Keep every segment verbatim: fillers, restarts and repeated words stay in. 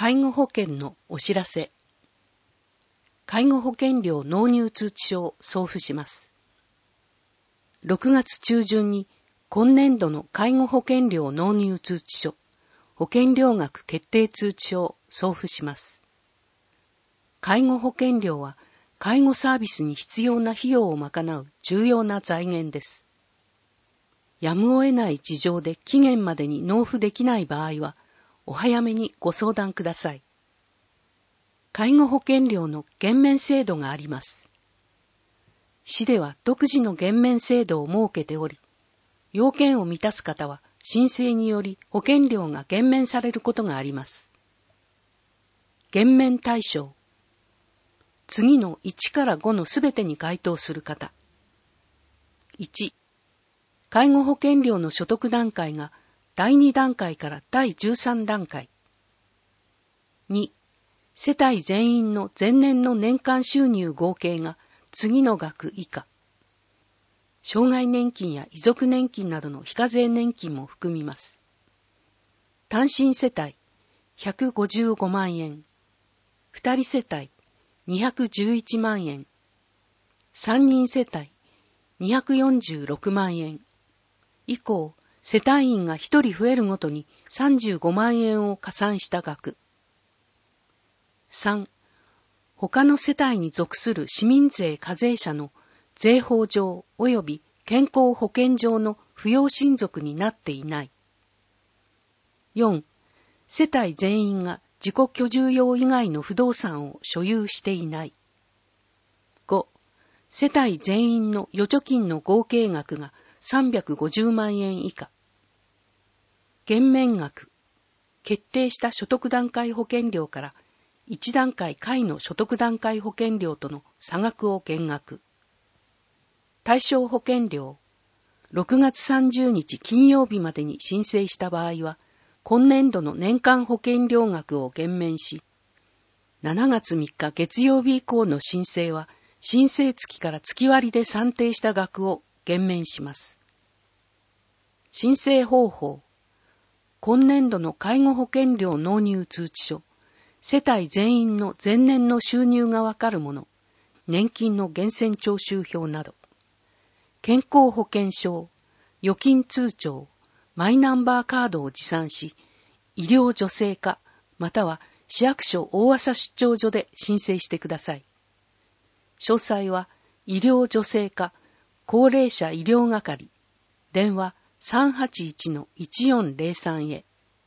介護保険のお知らせ。介護保険料納入通知書を送付します。ろくがつ中旬に今年度の介護保険料納入通知書、保険料額決定通知書を送付します。介護保険料は介護サービスに必要な費用を賄う重要な財源です。やむを得ない事情で期限までに納付できない場合は、お早めにご相談ください。介護保険料の減免制度があります。市では独自の減免制度を設けており、要件を満たす方は申請により保険料が減免されることがあります。減免対象。次のいちからごのすべてに該当する方。いち、介護保険料の所得段階がだいに段階からだいじゅうさん段階。に、世帯全員の前年の年間収入合計が次の額以下。障害年金や遺族年金などの非課税年金も含みます。単身世帯ひゃくごじゅうごまんえん、二人世帯にひゃくじゅういちまんえん、三人世帯にひゃくよんじゅうろくまんえん、以降、世帯員が一人増えるごとにさんじゅうごまんえんを加算した額。さん、他の世帯に属する市民税課税者の税法上及び健康保険上の扶養親族になっていない。よん、世帯全員が自己居住用以外の不動産を所有していない。ご、世帯全員の預貯金の合計額がさんびゃくごじゅうまんえん以下。減免額、決定した所得段階保険料からいち段階下位の所得段階保険料との差額を減額。対象保険料、ろくがつさんじゅうにち金曜日までに申請した場合は、今年度の年間保険料額を減免し、しちがつみっか月曜日以降の申請は、申請月から月割りで算定した額を減免します。申請方法、今年度の介護保険料納入通知書、世帯全員の前年の収入がわかるもの、年金の源泉徴収票など、健康保険証、預金通帳、マイナンバーカードを持参し、医療助成課または市役所大麻出張所で申請してください。詳細は医療助成課高齢者医療係電話 さんはちいちのいちよんぜろさん へ。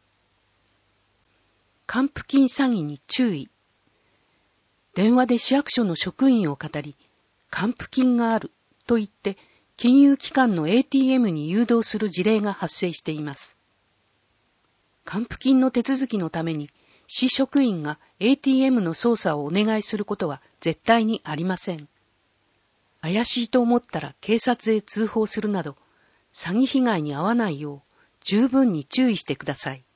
還付金詐欺に注意。電話で市役所の職員を語り、還付金があると言って金融機関の エーティーエム に誘導する事例が発生しています。還付金の手続きのために市職員が エーティーエム の操作をお願いすることは絶対にありません。怪しいと思ったら警察へ通報するなど、詐欺被害に遭わないよう十分に注意してください。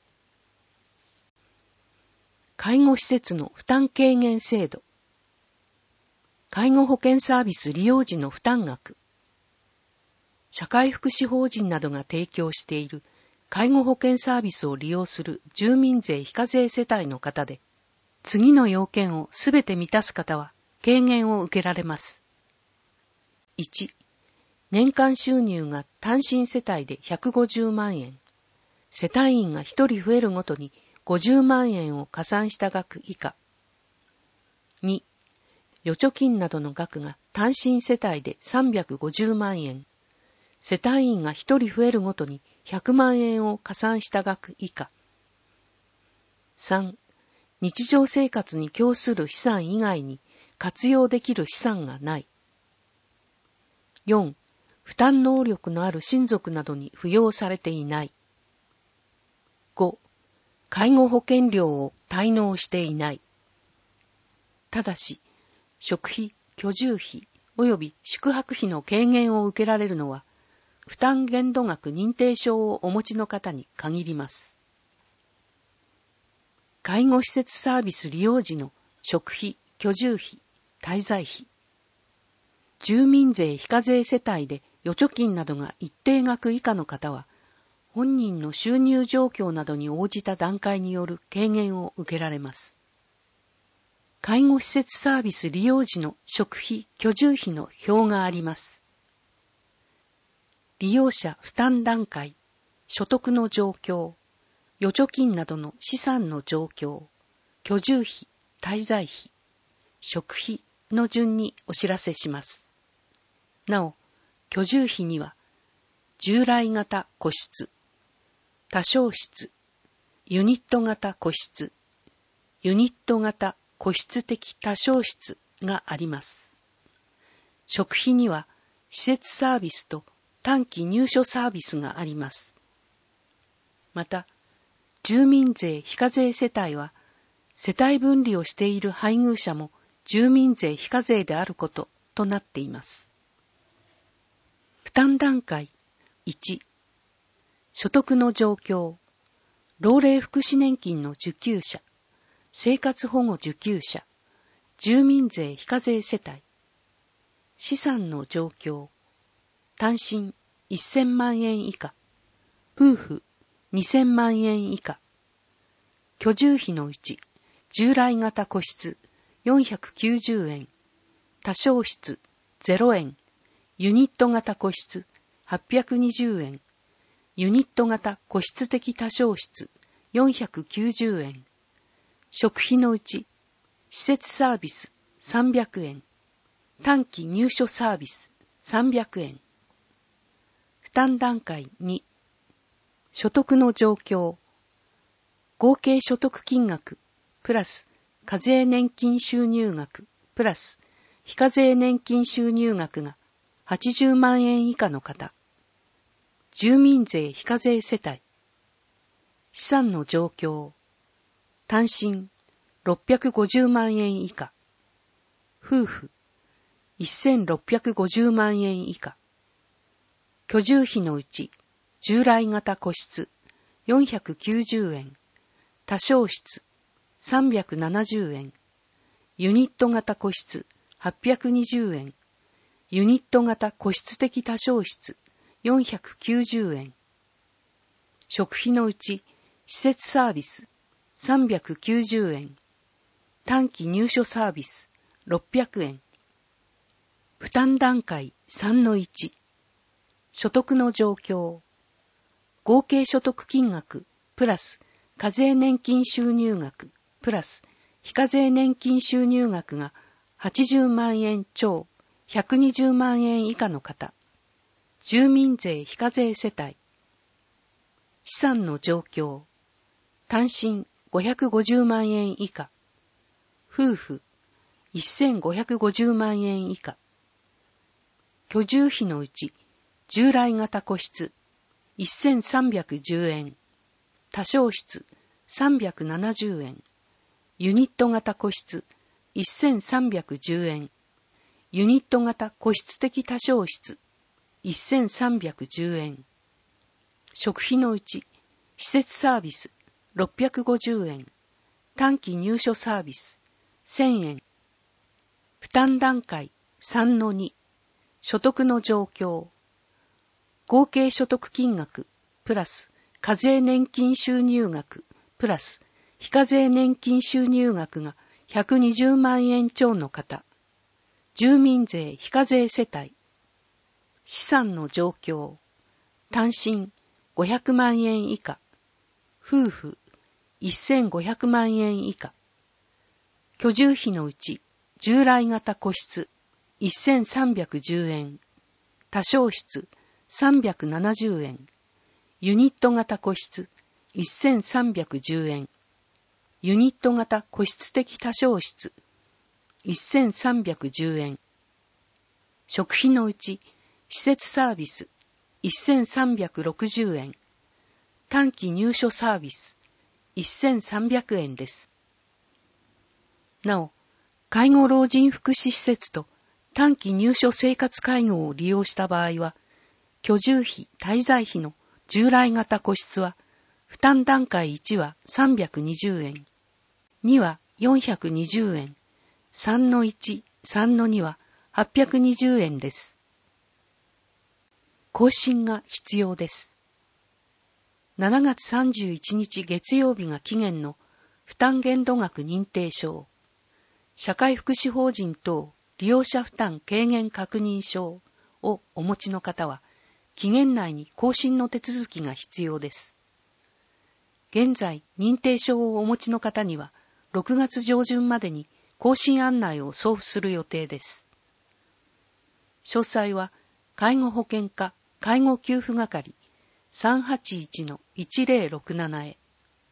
介護施設の負担軽減制度。介護保険サービス利用時の負担額。社会福祉法人などが提供している介護保険サービスを利用する住民税非課税世帯の方で、次の要件をすべて満たす方は軽減を受けられます。いち、年間収入が単身世帯でひゃくごじゅうまんえん、世帯員がひとり増えるごとにごじゅうまんえんを加算した額以下。に、預貯金などの額が単身世帯でさんびゃくごじゅうまんえん、世帯員がひとり増えるごとにひゃくまんえんを加算した額以下。さん、日常生活に供する資産以外に活用できる資産がない。よん、負担能力のある親族などに扶養されていない。ご、介護保険料を滞納していない。ただし、食費、居住費及び宿泊費の軽減を受けられるのは、負担限度額認定証をお持ちの方に限ります。介護施設サービス利用時の食費、居住費、滞在費。住民税非課税世帯で預貯金などが一定額以下の方は、 本人の収入状況などに応じた段階による軽減を受けられます。介護施設サービス利用時の食費・居住費の表があります。利用者負担段階、所得の状況、預貯金などの資産の状況、居住費、滞在費、食費の順にお知らせします。なお、居住費には、従来型個室、多床室、ユニット型個室、ユニット型個室的多床室があります。食費には、施設サービスと短期入所サービスがあります。また、住民税非課税世帯は、世帯分離をしている配偶者も住民税非課税であることとなっています。負担段階いち、所得の状況、老齢福祉年金の受給者、生活保護受給者、住民税非課税世帯、資産の状況、単身せんまんえん以下、夫婦にせんまんえん以下、居住費のうち、従来型個室よんひゃくきゅうじゅうえん、多床室ゼロえん、ユニット型個室はっぴゃくにじゅうえん、ユニット型個室的多床室よんひゃくきゅうじゅうえん、食費のうち、施設サービスさんびゃくえん、短期入所サービスさんびゃくえん。負担段階に、所得の状況、合計所得金額、プラス課税年金収入額、プラス非課税年金収入額がはちじゅうまんえん以下の方、住民税非課税世帯、資産の状況、単身ろっぴゃくごじゅうまんえん以下、夫婦せんろっぴゃくごじゅうまんえん以下、居住費のうち従来型個室よんひゃくきゅうじゅうえん、多床室さんびゃくななじゅうえん、ユニット型個室はっぴゃくにじゅうえん、ユニット型個室的多床室よんひゃくきゅうじゅうえん、食費のうち施設サービスさんびゃくきゅうじゅうえん、短期入所サービスろっぴゃくえん。負担段階 さんのいち、所得の状況、合計所得金額プラス課税年金収入額プラス非課税年金収入額がはちじゅうまんえん超ひゃくにじゅうまんえん以下の方、住民税非課税世帯、資産の状況、単身ごひゃくごじゅうまんえん以下、夫婦せんごひゃくごじゅうまんえん以下、居住費のうち従来型個室せんさんびゃくじゅうえん、多床室さんびゃくななじゅうえん、ユニット型個室せんさんびゃくじゅうえん、ユニット型個室的多床室せんさんびゃくじゅうえん、食費のうち施設サービスろっぴゃくごじゅうえん、短期入所サービスせんえん。負担段階 さんのに、所得の状況、合計所得金額プラス課税年金収入額プラス非課税年金収入額がひゃくにじゅうまんえん超の方、住民税非課税世帯、資産の状況、単身ごひゃくまんえん以下、夫婦せんごひゃくまんえん以下、居住費のうち従来型個室せんさんびゃくじゅうえん、多床室さんびゃくななじゅうえん、ユニット型個室せんさんびゃくじゅうえん、ユニット型個室的多床室せんさんびゃくじゅうえん、食費のうち施設サービスせんさんびゃくろくじゅうえん、短期入所サービスせんさんびゃくえんです。なお、介護老人福祉施設と短期入所生活介護を利用した場合は、居住費・滞在費の従来型個室は、負担段階いちはさんびゃくにじゅうえん、にはよんひゃくにじゅうえん、さんのいち、さんのにははっぴゃくにじゅうえんです。更新が必要です。 しちがつさんじゅういちにち月曜日が期限の負担限度額認定証、社会福祉法人等利用者負担軽減確認証をお持ちの方は、期限内に更新の手続きが必要です。現在、認定証をお持ちの方には、ろくがつじょうじゅんまでに更新案内を送付する予定です。詳細は、介護保険課介護給付係 さんはちいちのいちぜろろくなな へ。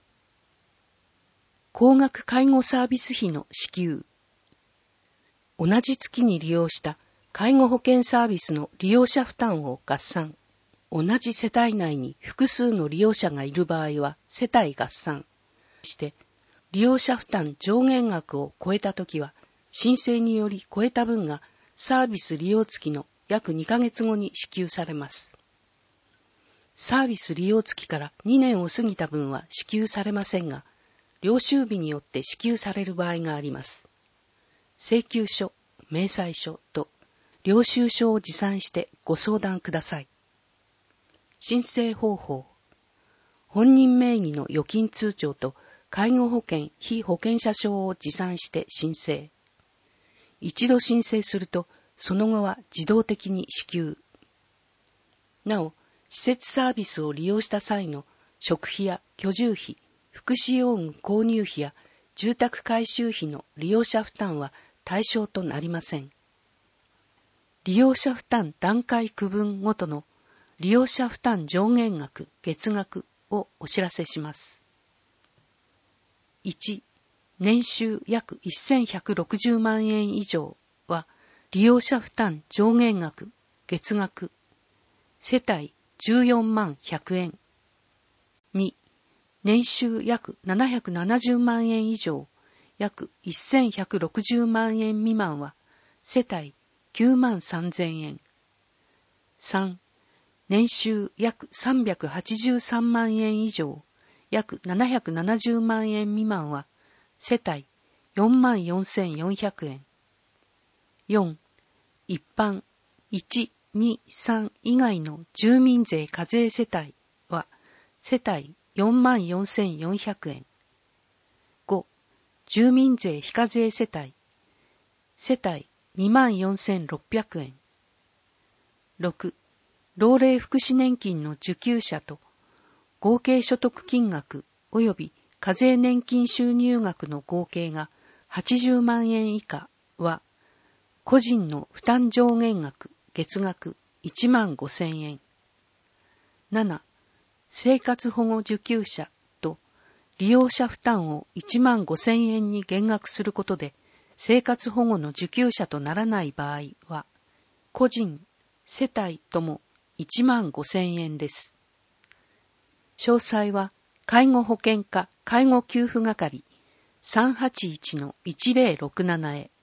高額介護サービス費の支給。同じ月に利用した介護保険サービスの利用者負担を合算。同じ世帯内に複数の利用者がいる場合は世帯合算して、利用者負担上限額を超えたときは、申請により超えた分がサービス利用月の約にかげつごに支給されます。サービス利用月からにねんを過ぎた分は支給されませんが、領収日によって支給される場合があります。請求書、明細書と領収書を持参してご相談ください。申請方法。本人名義の預金通帳と介護保険被保険者証を持参して申請。一度申請すると、その後は自動的に支給。なお、施設サービスを利用した際の食費や居住費、福祉用具購入費や住宅改修費の利用者負担は対象となりません。利用者負担段階区分ごとの利用者負担上限額、月額をお知らせします。いち、年収約せんひゃくろくじゅうまんえん以上は、利用者負担上限額、月額、世帯じゅうよんまんひゃくえん。に、年収約ななひゃくななじゅうまんえん以上、約せんひゃくろくじゅうまんえん未満は、世帯きゅうまんさんぜんえん。さん、年収約さんびゃくはちじゅうさんまんえん以上、約ななひゃくななじゅうまんえん未満は、世帯よんまんよんせんよんひゃくえん。よん、一般いち、に、さん以外の住民税課税世帯は、世帯よんまんよんせんよんひゃくえん。ご、住民税非課税世帯、世帯にまんよんせんろっぴゃくえん。ろく、老齢福祉年金の受給者と、合計所得金額及び課税年金収入額の合計がはちじゅうまんえん以下は、個人の負担上限額、月額いちまんごせんえん。なな、生活保護受給者と利用者負担をいちまんごせんえんに減額することで、生活保護の受給者とならない場合は、個人、世帯ともいちまんごせんえんです。詳細は、介護保険課介護給付係 さんはちいちのいちぜろろくなな へ。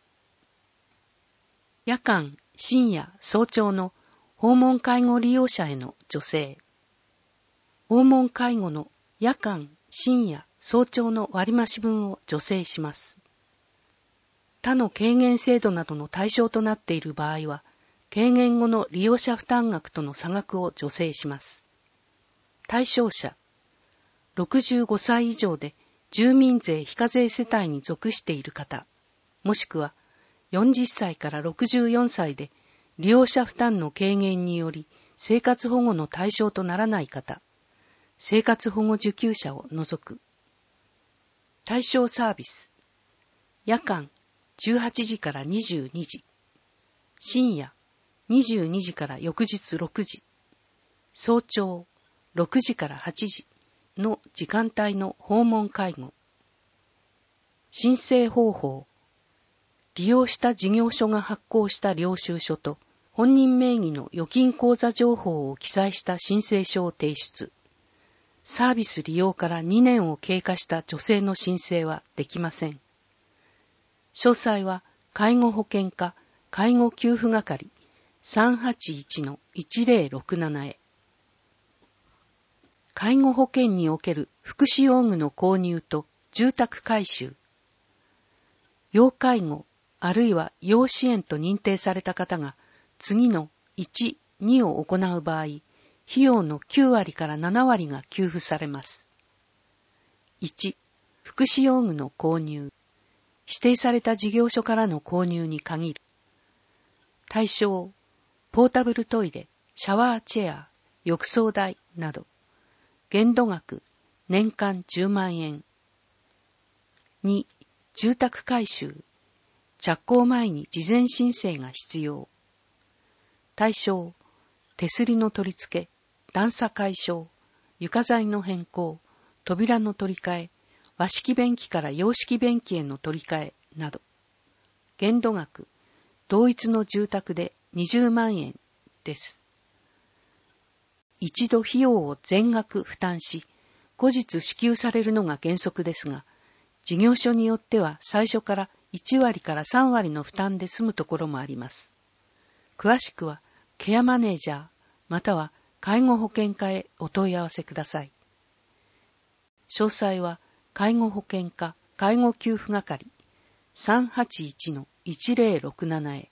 夜間、深夜、早朝の訪問介護利用者への助成。訪問介護の夜間、深夜、早朝の割増分を助成します。他の軽減制度などの対象となっている場合は、軽減後の利用者負担額との差額を助成します。対象者、ろくじゅうごさい以上で住民税非課税世帯に属している方、もしくはよんじゅっさいからろくじゅうよんさいで利用者負担の軽減により生活保護の対象とならない方、生活保護受給者を除く。対象サービス、夜間じゅうはちじからにじゅうにじ、深夜にじゅうにじから翌日ろくじ、早朝ろくじからはちじの時間帯の訪問介護。申請方法。利用した事業所が発行した領収書と本人名義の預金口座情報を記載した申請書を提出。サービス利用からにねんを経過した女性の申請はできません。詳細は介護保険課介護給付係 さんはちいちのいちぜろろくなな へ。介護保険における福祉用具の購入と住宅改修。要介護あるいは要支援と認定された方が次のいち、にを行う場合、 費用のきゅうわりからななわりが給付されます。いち、福祉用具の購入。指定された事業所からの購入に限る。対象、ポータブルトイレ、シャワーチェア、浴槽代など。限度額、年間じゅうまんえん。に、住宅改修。着工前に事前申請が必要。対象、手すりの取り付け、段差解消、床材の変更、扉の取り替え、和式便器から洋式便器への取り替えなど。限度額、同一の住宅でにじゅうまんえんです。一度費用を全額負担し、後日支給されるのが原則ですが、事業所によっては最初からいちわりからさんわりの負担で済むところもあります。詳しくはケアマネージャーまたは介護保険課へお問い合わせください。詳細は介護保険課介護給付係 さんはちいちのいちぜろろくなな へ。